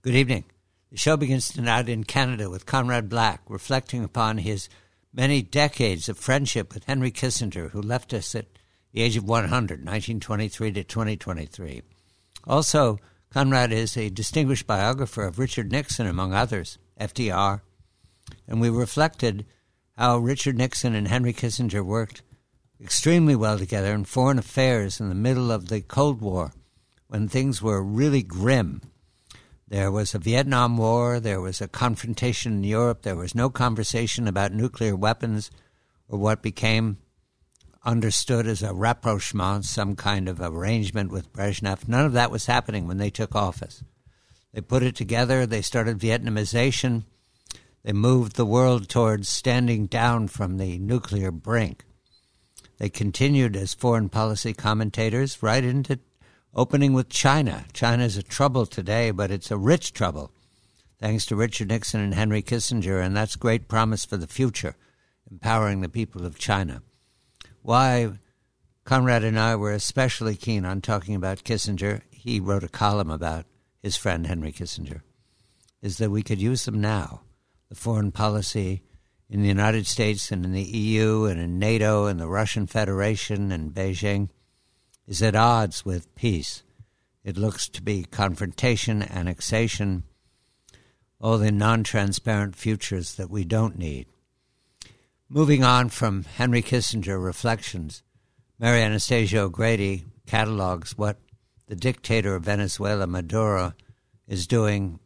Good evening. The show begins tonight in Canada with Conrad Black, reflecting upon his many decades of friendship with Henry Kissinger, who left us at the age of 100, 1923 to 2023. Also, Conrad is a distinguished biographer of Richard Nixon, among others, FDR, and we reflected how Richard Nixon and Henry Kissinger worked extremely well together in foreign affairs in the middle of the Cold War, when things were really grim. There was a Vietnam War, there was a confrontation in Europe, there was no conversation about nuclear weapons or what became understood as a rapprochement, some kind of arrangement with Brezhnev. None of that was happening when they took office. They put it together, they started Vietnamization, they moved the world towards standing down from the nuclear brink. They continued as foreign policy commentators right into opening with China. China is a trouble today, but it's a rich trouble, thanks to Richard Nixon and Henry Kissinger, and that's great promise for the future, empowering the people of China. Why Conrad and I were especially keen on talking about Kissinger, he wrote a column about his friend Henry Kissinger, is that we could use them now. The foreign policy in the United States and in the EU and in NATO and the Russian Federation and Beijing is at odds with peace. It looks to be confrontation, annexation, all the non-transparent futures that we don't need. Moving on from Henry Kissinger reflections, Mary Anastasia O'Grady catalogs what the dictator of Venezuela, Maduro, is doing,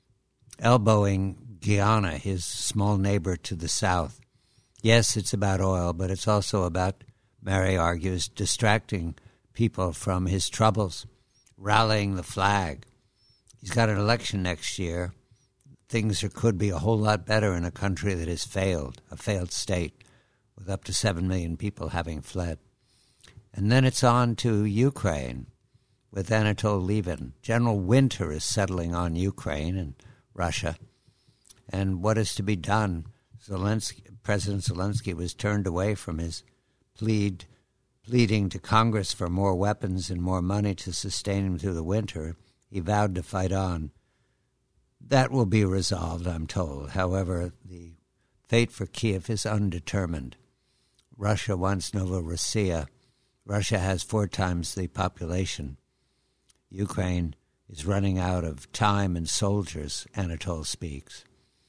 elbowing Guyana, his small neighbor to the south. Yes, it's about oil, but it's also about, Mary argues, distracting people from his troubles, rallying the flag. He's got an election next year. Things could be a whole lot better in a country that has failed, a failed state, with up to 7 million people having fled. And then it's on to Ukraine with Anatol Lieven. General Winter is settling on Ukraine and Russia. And what is to be done? President Zelensky was turned away from his pleading to Congress for more weapons and more money to sustain him through the winter. He vowed to fight on. That will be resolved, I'm told. However, the fate for Kiev is undetermined. Russia wants Novorossiya. Russia has 4 times the population. Ukraine is running out of time and soldiers, Anatol speaks.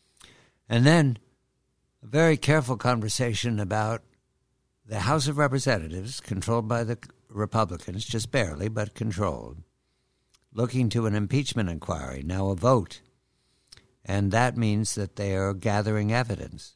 And then a very careful conversation about the House of Representatives, controlled by the Republicans, just barely, but controlled, looking to an impeachment inquiry, now a vote. And that means that they are gathering evidence.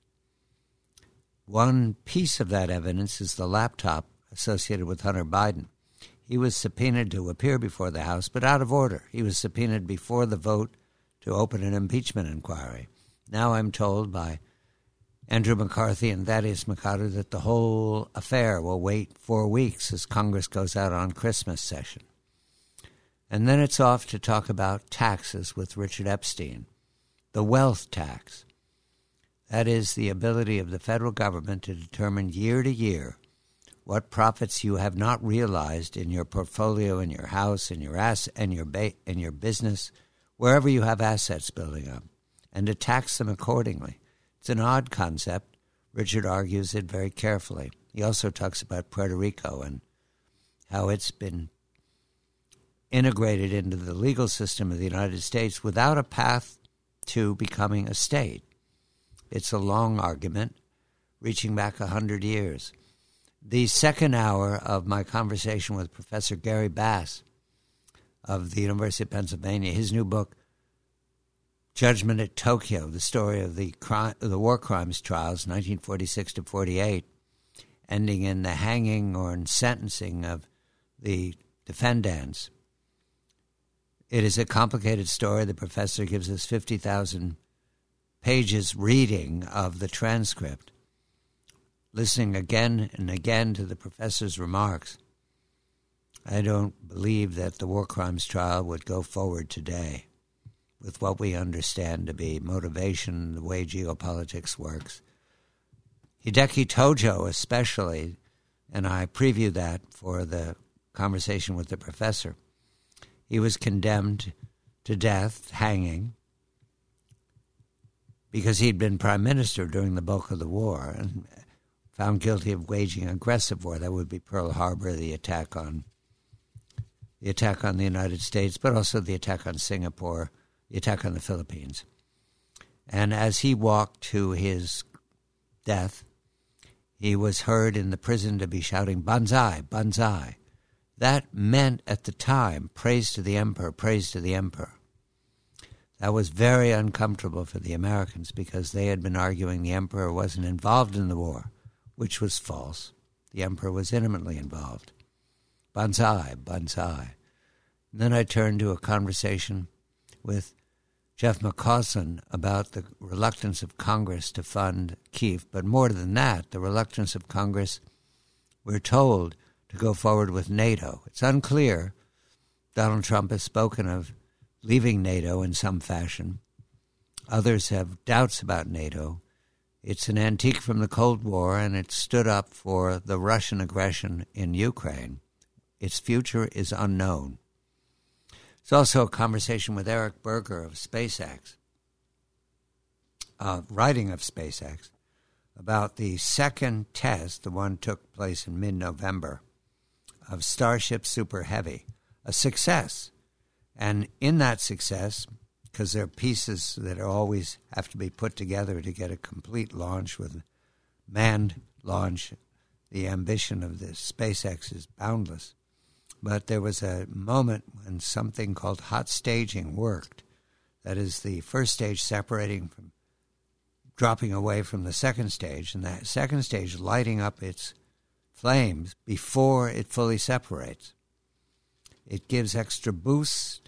One piece of that evidence is the laptop associated with Hunter Biden. He was subpoenaed to appear before the House, but out of order. He was subpoenaed before the vote to open an impeachment inquiry. Now I'm told by Andrew McCarthy and Thaddeus McCarter that the whole affair will wait 4 weeks as Congress goes out on Christmas session. And then it's off to talk about taxes with Richard Epstein. The wealth tax. That is the ability of the federal government to determine year to year what profits you have not realized in your portfolio, in your house, in your in your business, wherever you have assets building up, and to tax them accordingly. It's an odd concept. Richard argues it very carefully. He also talks about Puerto Rico and how it's been integrated into the legal system of the United States without a path to becoming a state. It's a long argument, reaching back 100 years. The second hour of my conversation with Professor Gary Bass of the University of Pennsylvania, his new book, Judgment at Tokyo, the story of the war crimes trials, 1946 to 48, ending in the hanging or in sentencing of the defendants. It is a complicated story. The professor gives us 50,000 pages reading of the transcript, listening again and again to the professor's remarks. I don't believe that the war crimes trial would go forward today with what we understand to be motivation, the way geopolitics works. Hideki Tojo especially, and I preview that for the conversation with the professor, he was condemned to death, hanging, because he'd been prime minister during the bulk of the war and found guilty of waging aggressive war. That would be Pearl Harbor, the attack on the United States, but also the attack on Singapore, the attack on the Philippines. And as he walked to his death, he was heard in the prison to be shouting, "Banzai, Banzai." That meant at the time, praise to the emperor, praise to the emperor. That was very uncomfortable for the Americans because they had been arguing the emperor wasn't involved in the war, which was false. The emperor was intimately involved. Banzai, Banzai. And then I turned to a conversation with Jeff McCausland about the reluctance of Congress to fund Kiev. But more than that, the reluctance of Congress, we're told, to go forward with NATO. It's unclear. Donald Trump has spoken of leaving NATO in some fashion. Others have doubts about NATO. It's an antique from the Cold War, and it stood up for the Russian aggression in Ukraine. Its future is unknown. It's also a conversation with Eric Berger of SpaceX, writing of SpaceX, about the second test, the one took place in mid-November, of Starship Super Heavy, a success. And in that success, because there are pieces that always have to be put together to get a complete launch with manned launch, the ambition of the SpaceX is boundless. But there was a moment when something called hot staging worked. That is the first stage separating from, dropping away from the second stage, and that second stage lighting up its flames before it fully separates. It gives extra boost.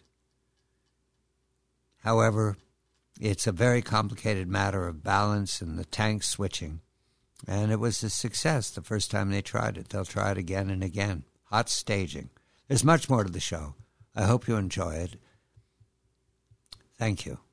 However, it's a very complicated matter of balance and the tank switching. And it was a success the first time they tried it. They'll try it again and again. Hot staging. There's much more to the show. I hope you enjoy it. Thank you.